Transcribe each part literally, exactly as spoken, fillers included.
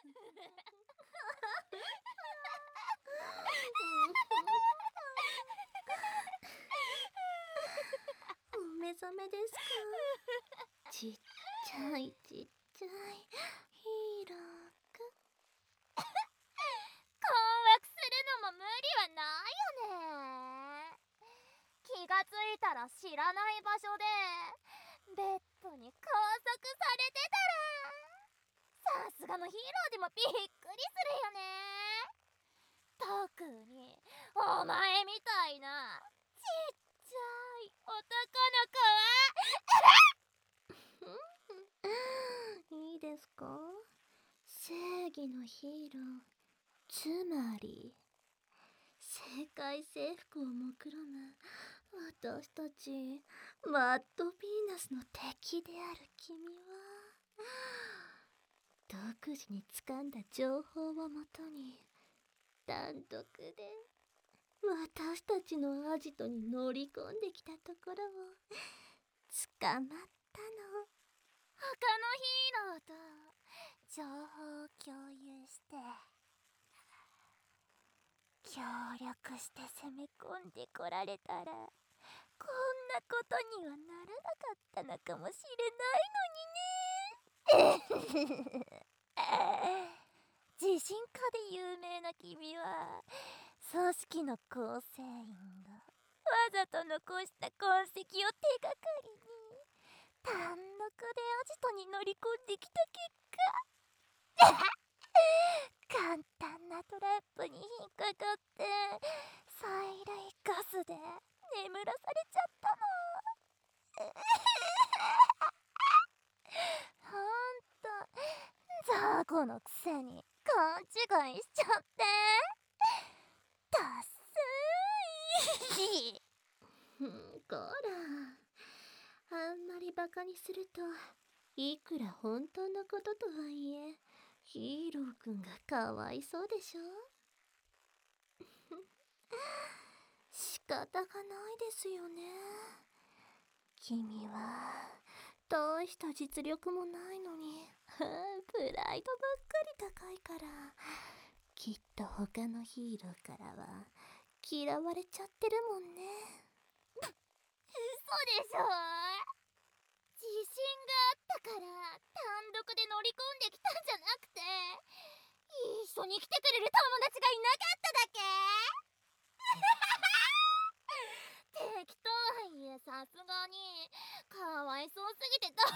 お目覚めですか？ちっちゃいちっちゃいヒーローくん。 困惑するのも無理はないよね。気がついたら知らない場所でベッドに拘束されてたら、さすがのヒーローでもびっくりするよね。特にお前みたいなちっちゃい男の子は。 いいですか？正義のヒーロー、つまり世界征服を目論む私たちマッドヴィーナスの敵である君は、独自に掴んだ情報をもとに単独で私たちのアジトに乗り込んできたところを捕まったの。 他のヒーローと情報を共有して協力して攻め込んでこられたら、こんなことにはならなかったのかもしれないのにね。自信家で有名な君は、組織の構成員がわざと残した痕跡を手がかりに単独でアジトに乗り込んできた結果簡単なトラップに引っかかって催涙ガスで眠らされちゃったの。ほんと雑魚のくせに勘違いしちゃってダッスーイ。 ふん、こら、あんまりバカにするといくら本当のこととはいえヒーローくんがかわいそうでしょ。仕方がないですよね。君は大した実力もないのにプライドばっかり高いから、きっと他のヒーローからは嫌われちゃってるもんね。 嘘でしょ。自信があったから単独で乗り込んできたんじゃなくて、一緒に来てくれる友達がいなかっただけ。敵とはいえさすがにかわいそうすぎて同情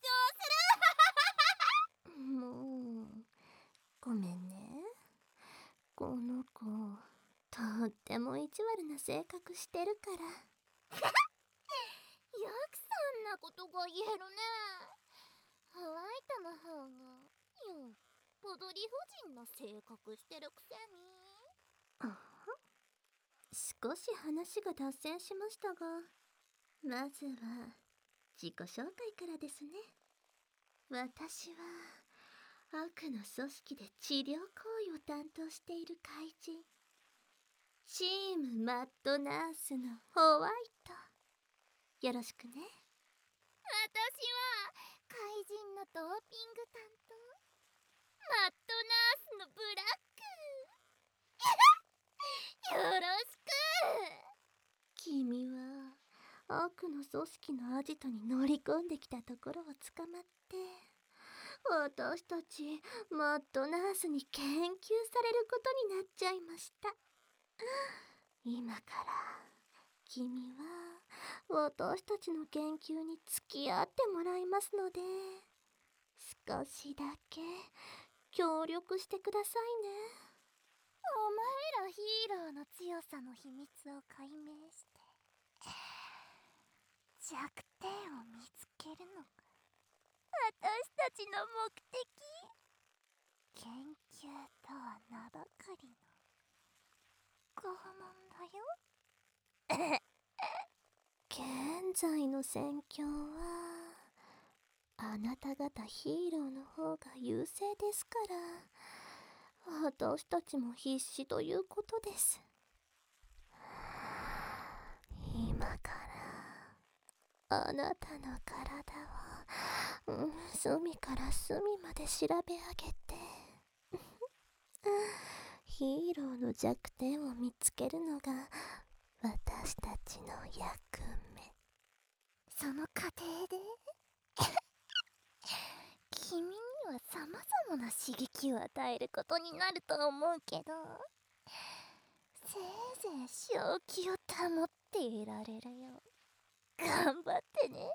する。 もうごめんね。この子とっても意地悪な性格してるから。 よくそんなことが言えるね。ホワイトの方がよっぽど理不尽な性格してるくせに。 あは、少し話が脱線しましたが、まずは自己紹介からですね。私は悪の組織で治療行為を担当している怪人、チームマッドナースのホワイト。よろしくね。 私は怪人のドーピング担当、マッドナースのブラック。よろしく。 君は悪の組織のアジトに乗り込んできたところを捕まって、私たちマッドナースに研究されることになっちゃいました。今から君は私たちの研究に付き合ってもらいますので、少しだけ協力してくださいね。 お前らヒーローの強さの秘密を解明して弱点を見つけるのが私たちの目的。研究とは名ばかりの拷問だよ。 現在の戦況はあなた方ヒーローの方が優勢ですから、私たちも必死ということです。今からあなたの体を、うん、隅から隅まで調べ上げてヒーローの弱点を見つけるのが私たちの役目。 その過程で君には様々な刺激を与えることになると思うけど、せいぜい正気を保っていられるよ。頑張ってね。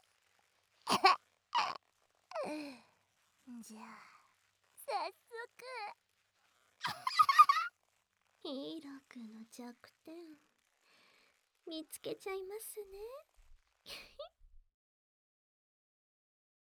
じゃあ早速ヒーローくんの弱点見つけちゃいますね。